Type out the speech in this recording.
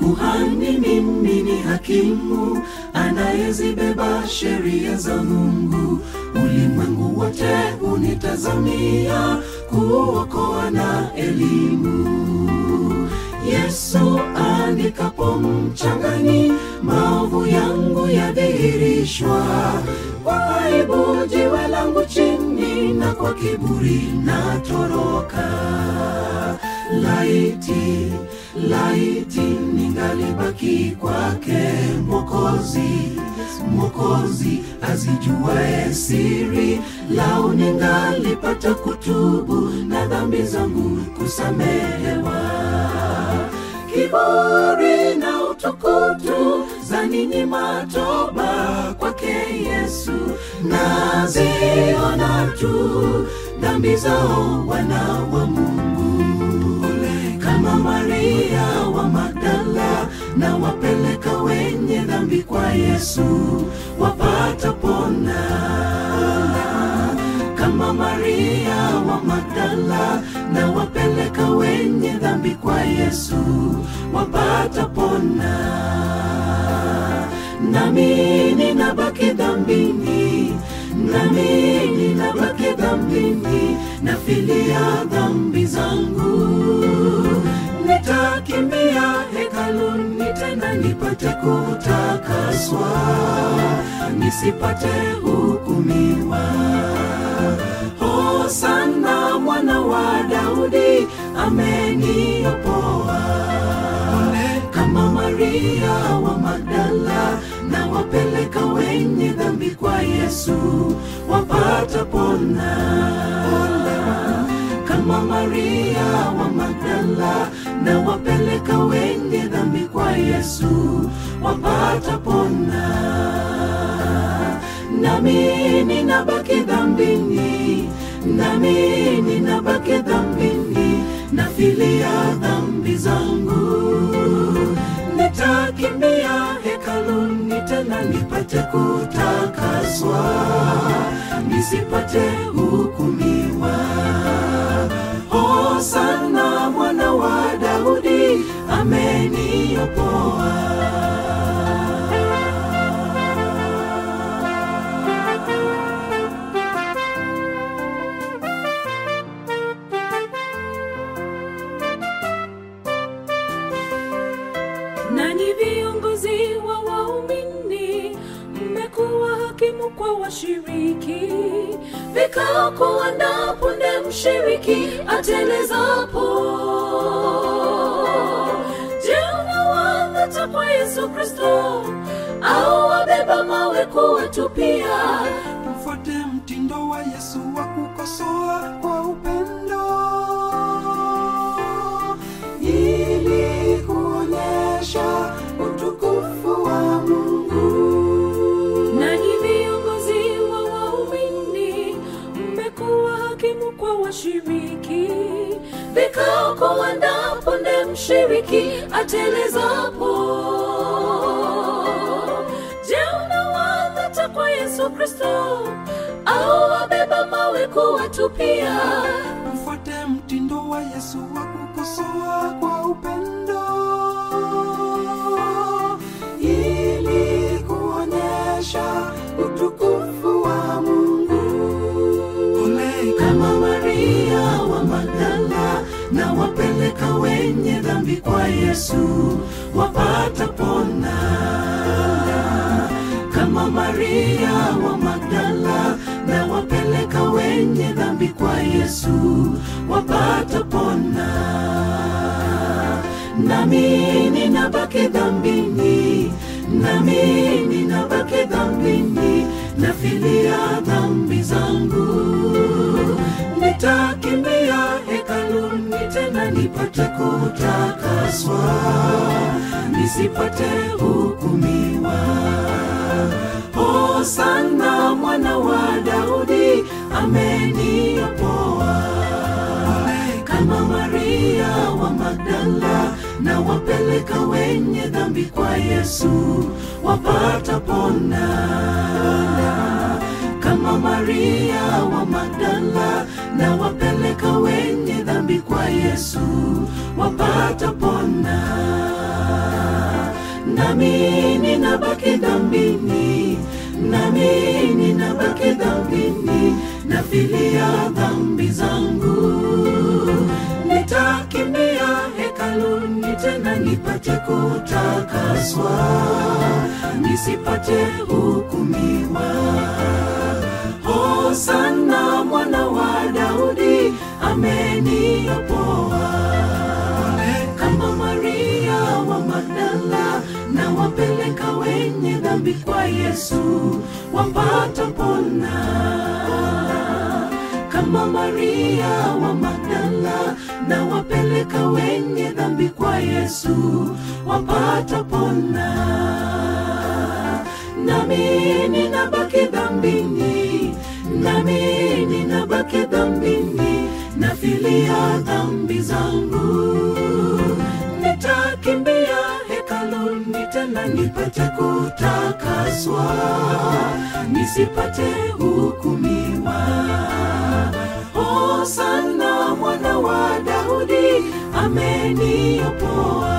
kuhani mimi ni hakimu, anayezibeba sheria za Mungu. Ulimwengu wote unitazamia, kuokoa na elimu. Yesu andikapo mchangani, maovu yangu yadhihirishwa. Kwa aibu jiwe langu chini, na kwa kiburi natoroka. Laiti ningalibaki kwake Mwokozi azijuae siri. Lau ningalipata kutubu, na dhambi zangu kusamehewa. Kiburi na utukutu zaninyima toba, kwake Yesu naziona tu dhambi zao wana wa Mungu. Kama Maria wa Magdala, na wapeleka wenye dhambi kwa Yesu, wapata pona. Kama Maria wa Magdala, na wapeleka wenye dhambi kwa Yesu, wapata pona. Nami ninabaki dhambini, nafilia dhambi zangu. Nitakimbia hekaluni tena nipate kutakaswa, nisipate hukumiwa. Hosana mwana wa Daudi, ameniopoa. Kama Maria wa Magdala, na wapeleka wenye dhambi kwa Yesu, wapata pona. Kama Maria wa Magdala, na wapeleka wenye dhambi kwa Yesu, wapata pona. Nami ninabaki dhambini, nafilia dhambi zangu. Nitakimbia hekaluni tena nipate kutakaswa, nisipate hukumiwa. Hosana mwana wa Daudi, ameniopoa. Nanyi viongozi wa waumini, mmekuwa hakimu kwa washiriki. Vikao kuandaa punde mshiriki atelezapo. Je, unawangata kwa Yesu Kristo, au wabeba mawe kuwatupia? Mfuate mtindo wa Yesu wa kukosoa kwa upendo, ili kuonyesha utukufu wa Mungu. Nanyi viongozi wa waumini, mmekuwa hakimu kwa washiriki. Vikao kuandaa punde mshiriki atelezapo. Je, unawangata kwa Yesu Kristo, au wabeba mawe kuwatupia? Mfuate mtindo wa Yesu wa kukosoa kwa upendo, ili kuonyesha utukufu wa Mungu. Kama Maria wa Magdala, na wapeleka wenye dhambi kwa Yesu, wapata pona. Kama Maria wa Magdala, na wapeleka wenye dhambi kwa Yesu, wapata pona. Nami ninabaki dhambini, nafilia dhambi zangu. Nitakimbia hekaluni tena nipate kutakaswa, nisipate hukumiwa. Hosana mwana wa Daudi, ameniopoa. Kama Maria wa Magdala, na wapeleka wenye dhambi kwa Yesu, wapata pona. Kama Maria wa Magdala, na wapeleka wenye dhambi kwa Yesu, wapata pona. nami ninabaki dhambini, nami ninabaki dhambini, nafilia dhambi zangu. Nitakimbia hekaluni tena nipate kutakaswa, nisipate hukumiwa. Hosana mwana wa Daudi, ameniokoa. Kama Maria wa Magdala, na wapeleka wenye dhambi kwa Yesu, wapata pona. Kama Maria wa Magdala, na wapeleka wenye dhambi kwa Yesu, wapata pona. Nami ninabaki dhambini, nami ninabaki dhambini, nafilia dhambi zangu. Nitakimbia hekaluni tena nipate kutakaswa, nisipate hukumiwa. Hosana mwana wa Daudi, ameniokoa.